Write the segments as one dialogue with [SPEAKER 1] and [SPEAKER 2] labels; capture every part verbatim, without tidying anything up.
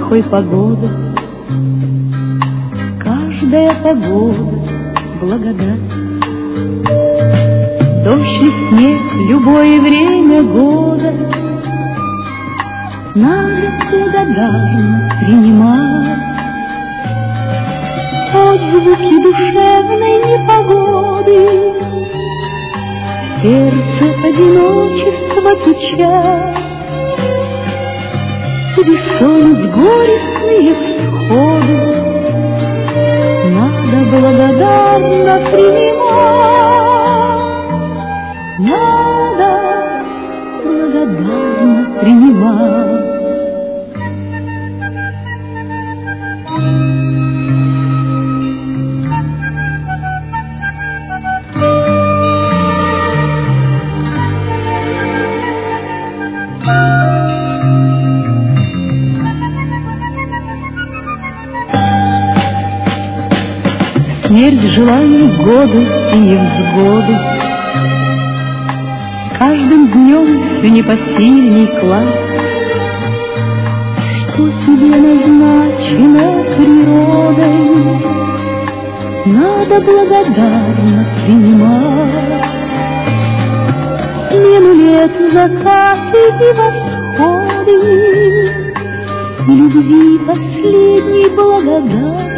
[SPEAKER 1] плохой погоды. Каждая погода — благодать. Дождь и снег, любое время года надо благодарно принимать. Отзвуки душевной непогоды в сердце одиночества тучат, и бессонниц горестные всходы надо благодарно принимать. Надо благодарно принимать. Смерть желаний в годы и невзгоды, каждым днем все непосильней клад, что тебе назначено природой, надо благодарно принимать. Смену лет, закаты и восходы, и любви последней благодать,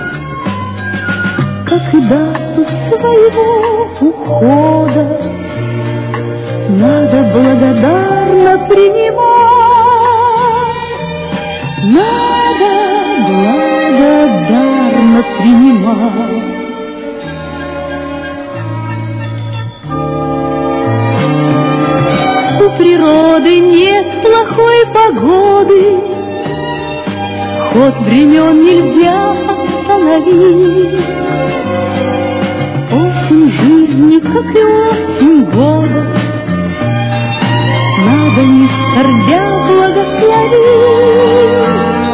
[SPEAKER 1] как и дату своего ухода надо благодарно принимать. Надо благодарно принимать. У природы нет плохой погоды, ход времен нельзя остановить. Осень жизни, как и осень года, надо не скорбя благословить.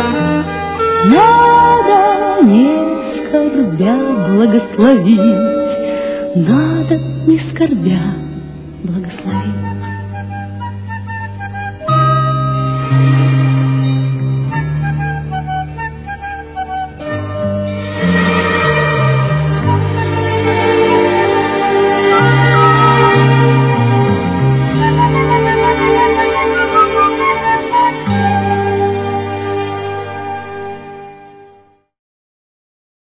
[SPEAKER 1] Надо не скорбя благословить. Надо не скорбя благословить.